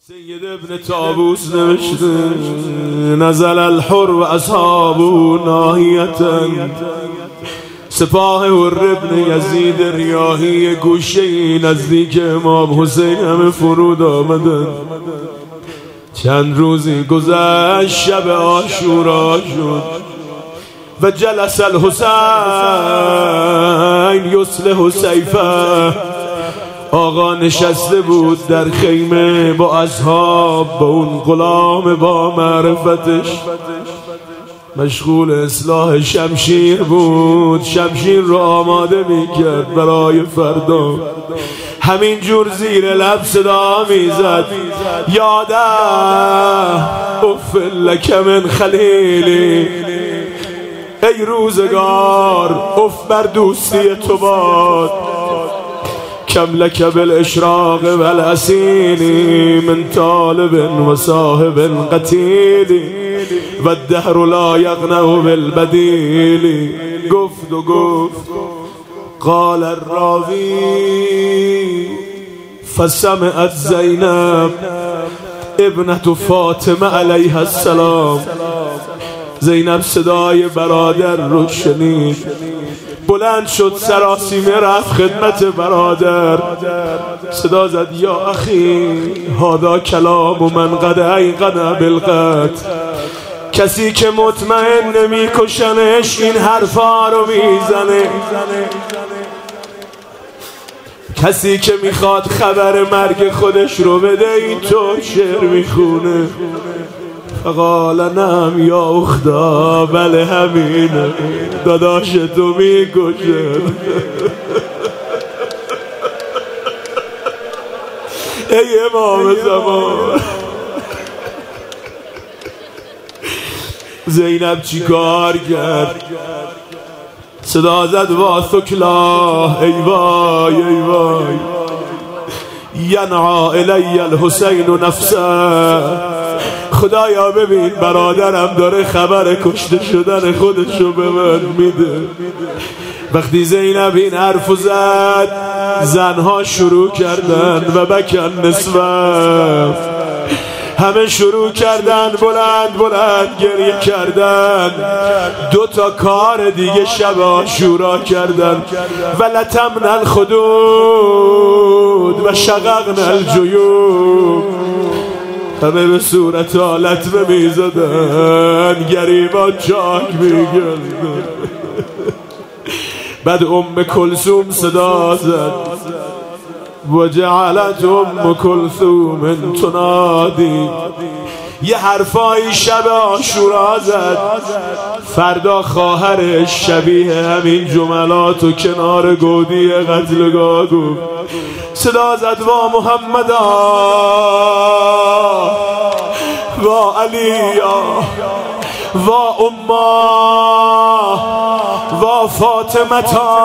سید ابن طاووس نوشته نزل الحر و اصحابه ناحیتا. سپاه حر ابن یزید ریاحی گوشه نزدیک امام حسین همه فرود آمدند. چند روزی گذشت، شب عاشورا شد و جلس الحسین یصلح سیفه. آقا نشسته بود در خیمه با اصحاب، با اون غلام با معرفتش مشغول اصلاح شمشیر بود. شمشیر رو آماده میکرد برای فردا. همین جور زیر لب صدا میزد یاده اف لک من خلیلی، ای روزگار اف بر دوستی تو باد. کم لک بالاشراق والاسین من طالب و صاحب قتیل و الدهر لا یغنه بالبدیل. گفت و گفت قال الراوی فسمعت زینب ابنة فاطمه علیها السلام. زینب صدای برادر رو شنید، بلند شد سراسیمه رفت خدمت برادر. صدا زد یا اخی هذا کلام من قد ایقن بالقتل. کسی که مطمئن نمیکشنش این حرفا رو میزنه. کسی که میخواد خبر مرگ خودش رو بده اینطور شعر میخونه. فقال نعم یا اختا، بله همینه، داداش تو میکشه. ای امام زمان. زینب چی کار کرد؟ صدا زد وا ثکلا، ای وای ای وای، ینعا الی الحسین نفسه. خدایا ببین برادرم داره خبر کشته شدن خودشو به من میده. وقتی زینب این حرفو زد زنها شروع کردن و بکن نسوه، همه شروع کردن بلند بلند گریه کردن. 2 تا کار دیگه شب عاشورا کردن. و لطمن الخدود و شققن الجیوب. همه به صورت لطمه میزدن، گریبان چاک میگردن. بعد ام کلثوم صدا زد و جعلت ام کلثوم تنادی. یه حرفایی شب عاشورا زد. فردا خواهرش شبیه همین جملات و کنار گودی قتلگاه گفت. صدا زد وا محمدا وا علیا وا اما وا فاطمتا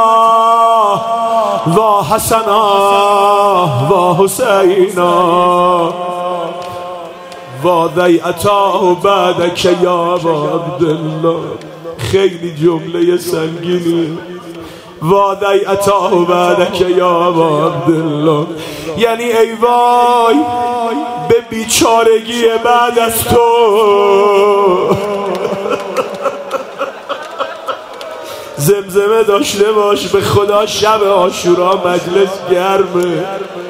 وا حسنا وا حسینا وا ضیعتا بعدک یا عبدالله. خیلی جمله سنگینی. وا ضیعتا بعدک یا عبدالله، یعنی ای وای به بیچارگی بعد از تو. زمزمه داشته باش به خدا شب عاشورا مجلس گرمه.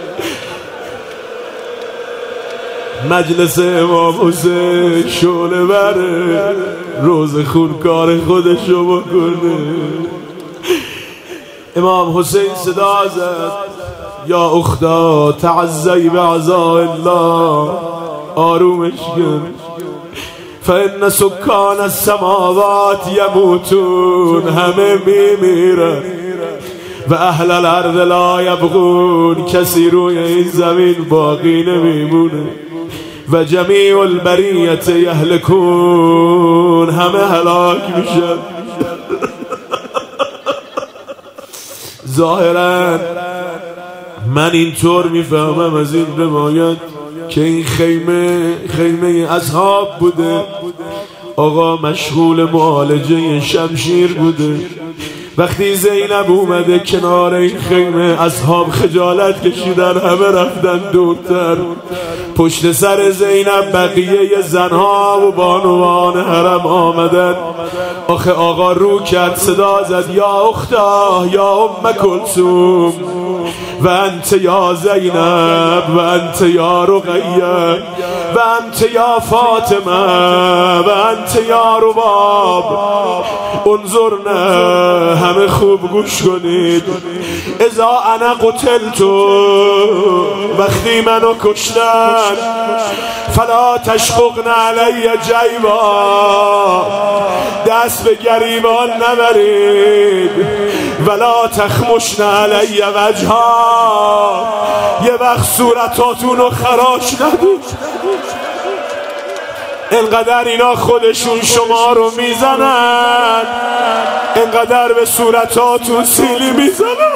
مجلس امام حسین شعله بره، روز خون کار خودشو بکنه. امام حسین صدا زد یا اختا تعزی بعزاء الله، آرومش کن. فإن سکان السماوات یموتون، همه میمیرن. و اهل الارض لا یبغون، کسی روی این زمین باقی نمیمونه. و جمیع البریت یهلکون، همه هلاک میشن. ظاهرا من اینطور میفهمم از این روایت که این خیمه اصحاب بوده. آقا مشغول معالجه شمشیر بوده. وقتی زینب اومده کنار این خیمه، اصحاب خجالت کشیدن، همه رفتن دورتر. پشت سر زینب بقیه زنها و بانوان حرم آمدن. آخه آقا رو کرد، صدا زد یا اختا یا ام کلثوم و انت یا زینب و انت یا رقیه و انت یا فاطمه و انت یا رباب انظرنا. همه خوب گوش کنید. اذا انا قتلتو، وقتی منو کشتن، فلا تشققن علی جیبا، دست به گریبان نبرید، ولا تخمشن علی وجها، یه وقت صورتاتونو خراش ندید. انقدر اینا خودشون شما رو میزنن، انقدر به صورتاتون سیلی میزنن.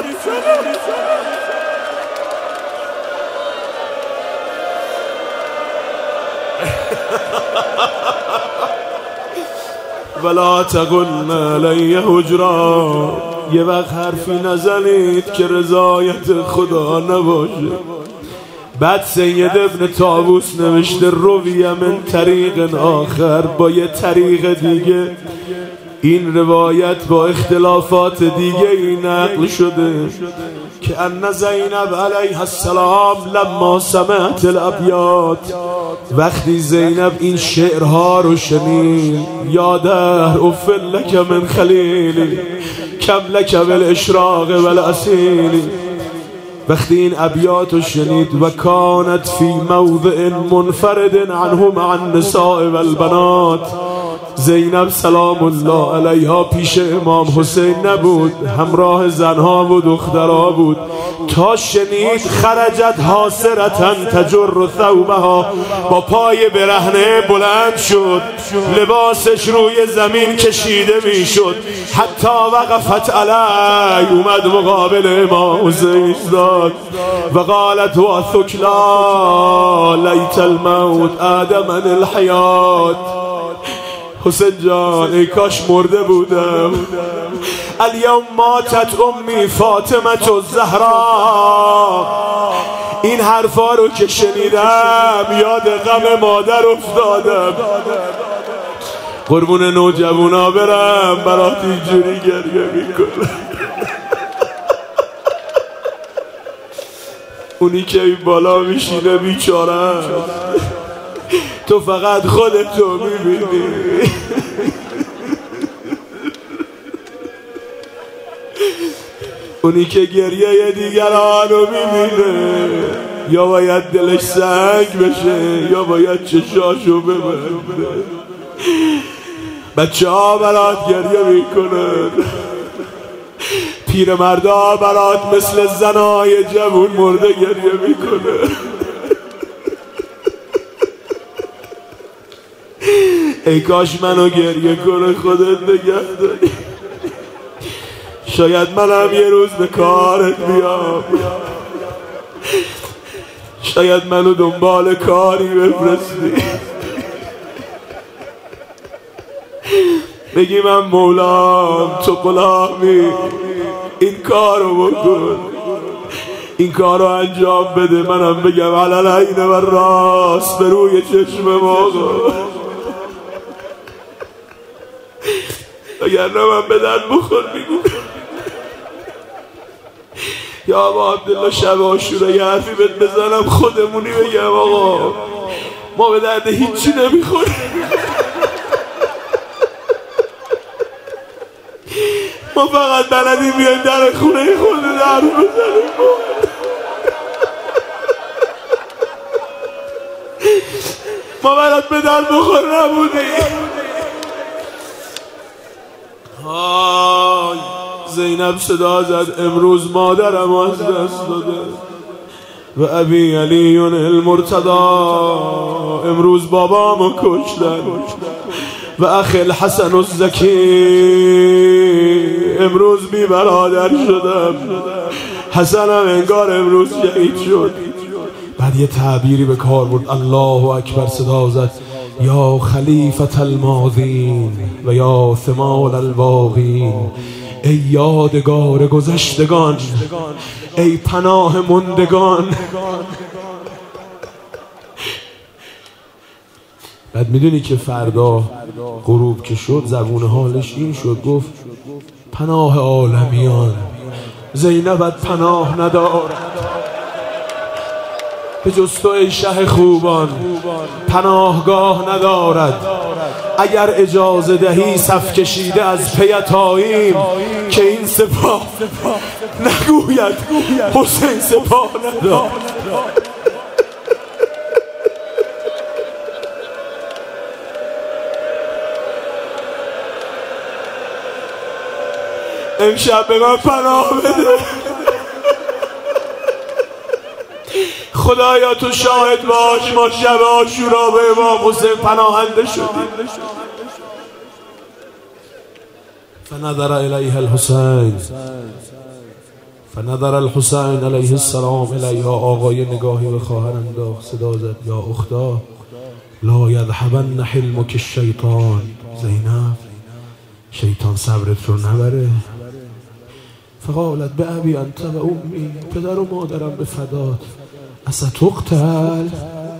ولا تقلن علی حجرا، یه وقت حرفی نزنید که رضایت خدا نباشه. بعد سید ابن طاووس نوشته رویه من طریق آخر، با یه طریق دیگه این روایت با اختلافات دیگه این نقل شده که ان زینب علیها السلام لما سمعت الابیات، وقتی زینب این شعرها رو شنید، یا دهر افل لک من خلیلی کم لک بالاشراق والاسیلی، وقتی این ابیات رو شنید، و کانت فی موضع منفرد عنه مع النساء والبنات، زینب سلام الله علیها پیش امام حسین نبود، همراه زنها و دخترها بود. تا شنید خرجت حاسرتا تجر ثوبها، با پای برهنه بلند شد، لباسش روی زمین کشیده میشد، حتی وقفت علی، اومد مقابل امام حسین ایستاد و قالت و ثکلا لیت الموت آدمن الحیات، حسین جان ای کاش مرده بودم. الیوم ماتت امی فاطمه الزهرا، این حرفا رو که شنیدم یاد غم مادر افتادم. قربون نوجوانا برم، برات اینجوری گریه میکنم. اونی که این بالا میشینه بیچاره، تو فقط خودتو میبینی. اونی که گریه دیگرانو میبینه، یا باید دلش سنگ بشه یا باید چشاشو ببنده. بچه ها برات گریه میکنن، پیرمردا برات مثل زنای جوون مرده گریه میکنه. ای کاش منو گریه کنه خودت نگه داری. شاید منم یه روز به کارت بیام، شاید منو دنبال کاری بفرستی، بگی من مولام تو غلامی، این کارو بکن، این کارو انجام بده، منم بگم علل عین و راست به روی چشم آقا. اگر نه من به درد بخور میگم یا ابا عبدالله شب عاشورا یه حرفی بهت بزنم خودمونی بگم آقا ما به درد هیچی نمیخوریم، ما فقط بلدیم بیایم در خونه خود در بزنیم، ما برات به درد بخور نبودیم. زینب صدا زد امروز مادرم از دست داده و ابی علی المرتضی، امروز بابامو کشتن و اخی الحسن الزکی، امروز بی برادر شدم، حسنم انگار امروز شهید شد. بعد یه تعبیری به کار برد، الله اکبر، صدا زد یا خلیفة الماضین و یا ثمال الباقین ای یادگار گذشتگان، ای پناه مندگان. بعد میدونی که فردا غروب که شد زبون حالش این شد، گفت پناه عالمیان، زینبت پناه ندارد به جز تو ای شه خوبان، پناهگاه ندارد. اگر اجازه دهی صف کشیده از پیت آییم که این سپاه نگوید حسین سپاه ندارد. امشب به من پناه بده خدایا، تو شاهد باش، ما شب عاشورا به امام حسین پناهنده شدیم. فنظر الیه الحسین، فنظر الحسین علیه السلام الیها. آقای نگاهی به خواهر انداخت، صدا زد یا اختا لا یذهبن حلمک الشیطان. زینب، شیطان صبرت رو نبره. فقالت به ابی انت و امی، پدر و مادرم به فدات. استقتل،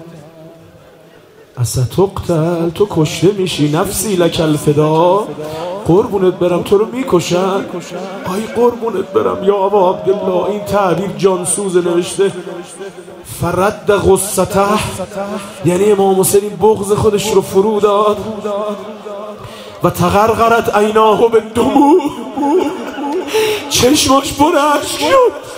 استقتل، تو کشته میشی، نفسی لک الفدا، قربونت برم تو رو میکشن. آی قربونت برم یا ابا عبدالله. این تعبیر جانسوز نوشته فرد غصته، یعنی امام حسین بغض خودش رو فرو داد. و تغرغرت عیناه بالدموع، چشماش پر اشک شد.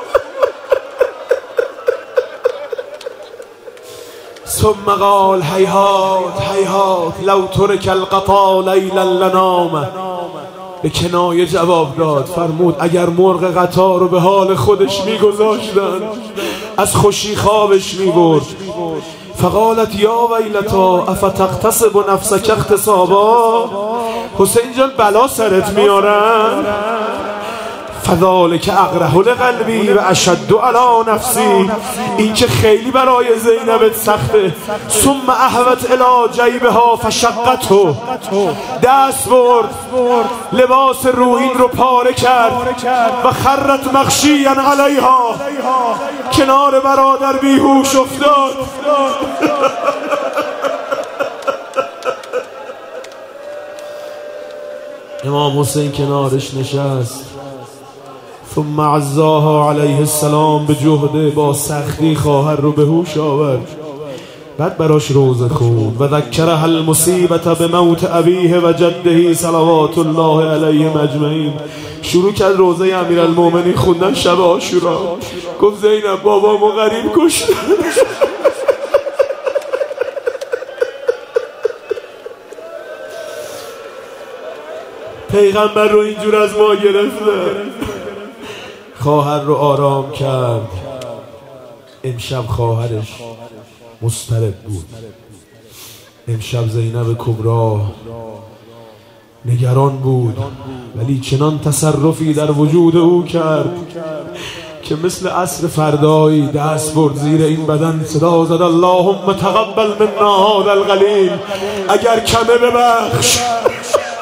ثم قال هیهات هیهات لو ترک القطا لیلا لنام. به کنایه جواب داد، فرمود اگر مرغ قطار رو به حال خودش میگذاشتن از خوشی خوابش میبرد. فقالت یا ویلتا افتقتصب نفسک اغتصابا. حسین جان بلا سرت میارن. فذالک اقرح لقلبی و اشد علی نفسی. این که خیلی برای زینبت سخته. ثم احوت الی جیبها فشقته، دست برد لباس روحین رو پاره کرد. و خرت مغشیا علیها، کنار برادر بیهوش افتاد. امام حسین کنارش نشست. ثم عزاها علیه السلام به جهده، با سختی خواهر رو به هوش آورد. بعد براش روزه خوند. و ذکرها المصیبت به موت ابیه و جده صلوات الله علیهم اجمعین. شروع کرد روزه امیرالمومنین خوندن شب عاشورا. گفت زینب بابامو غریب کشت. پیغمبر رو اینجور از ما گرفته. خواهر رو آرام کرد. امشب خواهرش مضطرب بود. امشب زینب کبرا نگران بود، ولی چنان تصرفی در وجود او کرد که مثل عصر فردایی دست برد زیر این بدن، صدا زد اللهم تقبل منا هذا القلیل. اگر کمه ببخش،